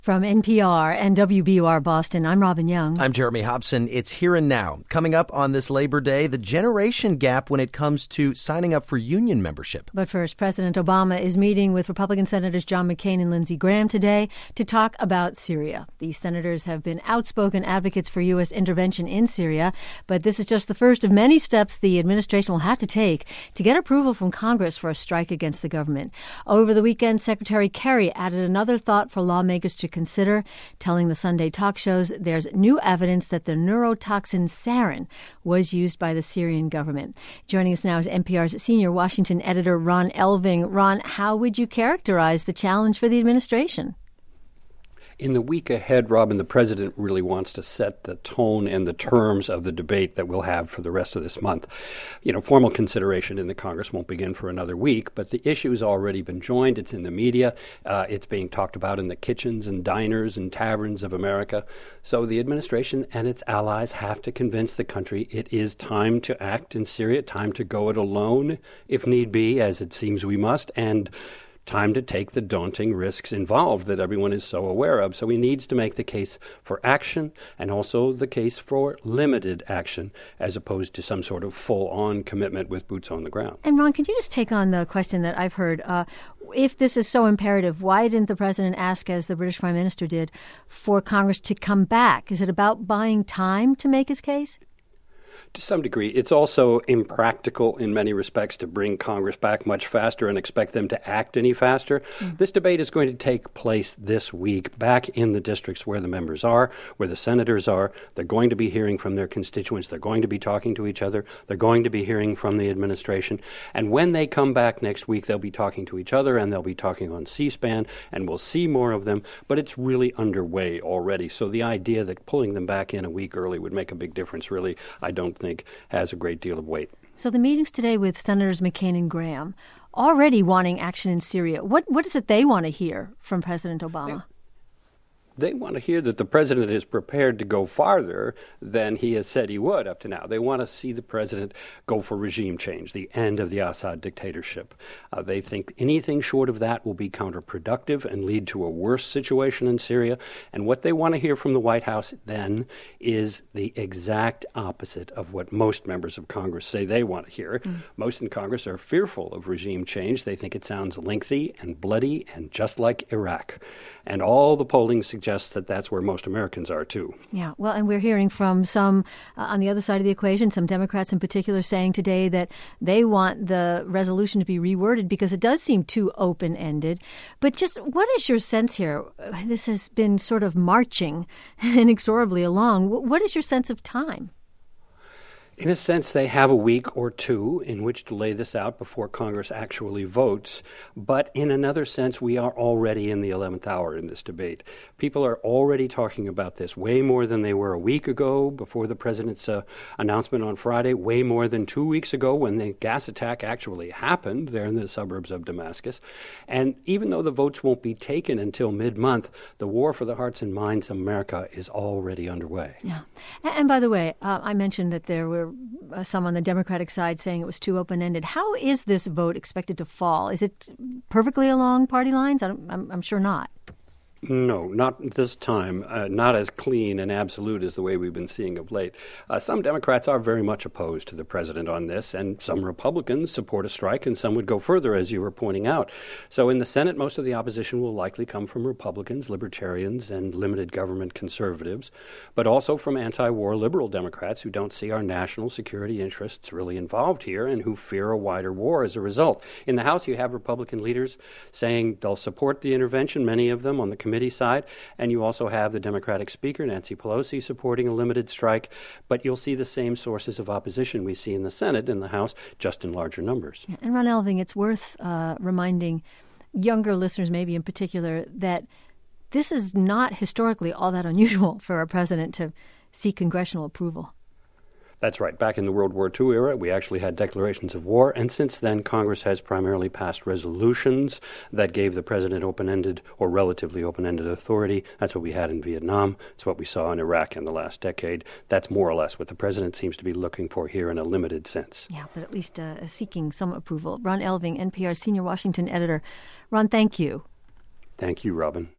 From NPR and WBUR Boston, I'm Robin Young. I'm Jeremy Hobson. It's Here and Now. Coming up on this Labor Day, the generation gap when it comes to signing up for union membership. But first, President Obama is meeting with Republican Senators John McCain and Lindsey Graham today to talk about Syria. These senators have been outspoken advocates for U.S. intervention in Syria, but this is just the first of many steps the administration will have to take to get approval from Congress for a strike against the government. Over the weekend, Secretary Kerry added another thought for lawmakers to consider, telling the Sunday talk shows there's new evidence that the neurotoxin sarin was used by the Syrian government. Joining us now is NPR's senior Washington editor, Ron Elving. Ron, how would you characterize the challenge for the administration? In the week ahead, Robin, the president really wants to set the tone and the terms of the debate that we'll have for the rest of this month. Formal consideration in the Congress won't begin for another week, but the issue has already been joined. It's in the media. It's being talked about in the kitchens and diners and taverns of America. So the administration and its allies have to convince the country it is time to act in Syria, time to go it alone, if need be, as it seems we must, and time to take the daunting risks involved that everyone is so aware of. So he needs to make the case for action and also the case for limited action as opposed to some sort of full-on commitment with boots on the ground. And Ron, could you just take on the question that I've heard? If this is so imperative, why didn't the president ask, as the British Prime Minister did, for Congress to come back? Is it about buying time to make his case? To some degree. It's also impractical in many respects to bring Congress back much faster and expect them to act any faster. This debate is going to take place this week back in the districts where the members are, where the senators are. They're going to be hearing from their constituents. They're going to be talking to each other. They're going to be hearing from the administration. And when they come back next week, they'll be talking to each other and they'll be talking on C-SPAN, and we'll see more of them. But it's really underway already. So the idea that pulling them back in a week early would make a big difference really, I don't think has a great deal of weight. So the meetings today with Senators McCain and Graham already wanting action in Syria. What is it they want to hear from President Obama? They want to hear that the president is prepared to go farther than he has said he would up to now. They want to see the president go for regime change, the end of the Assad dictatorship. They think anything short of that will be counterproductive and lead to a worse situation in Syria. And what they want to hear from the White House then is the exact opposite of what most members of Congress say they want to hear. Most in Congress are fearful of regime change. They think it sounds lengthy and bloody and just like Iraq. And all the polling suggests that that's where most Americans are, too. Yeah, well, and we're hearing from some on the other side of the equation, some Democrats in particular saying today that they want the resolution to be reworded because it does seem too open-ended. But just what is your sense here? This has been sort of marching inexorably along. What is your sense of time? In a sense, they have a week or two in which to lay this out before Congress actually votes. But in another sense, we are already in the 11th hour in this debate. People are already talking about this way more than they were a week ago before the president's announcement on Friday, way more than 2 weeks ago when the gas attack actually happened there in the suburbs of Damascus. And even though the votes won't be taken until mid-month, the war for the hearts and minds of America is already underway. Yeah. And by the way, I mentioned that there were some on the Democratic side saying it was too open-ended. How is this vote expected to fall? Is it perfectly along party lines? I'm sure not. No, not this time. Not as clean and absolute as the way we've been seeing of late. Some Democrats are very much opposed to the president on this, and some Republicans support a strike, and some would go further, as you were pointing out. So in the Senate, most of the opposition will likely come from Republicans, libertarians, and limited government conservatives, but also from anti-war liberal Democrats who don't see our national security interests really involved here and who fear a wider war as a result. In the House, you have Republican leaders saying they'll support the intervention, many of them on the committee side, and you also have the Democratic Speaker, Nancy Pelosi, supporting a limited strike, but you'll see the same sources of opposition we see in the Senate and the House, just in larger numbers. And Ron Elving, it's worth reminding younger listeners, maybe in particular, that this is not historically all that unusual for a president to seek congressional approval. That's right. Back in the World War II era, we actually had declarations of war, and since then, Congress has primarily passed resolutions that gave the president open-ended or relatively open-ended authority. That's what we had in Vietnam. It's what we saw in Iraq in the last decade. That's more or less what the president seems to be looking for here in a limited sense. Yeah, but at least seeking some approval. Ron Elving, NPR senior Washington editor. Ron, thank you. Thank you, Robin.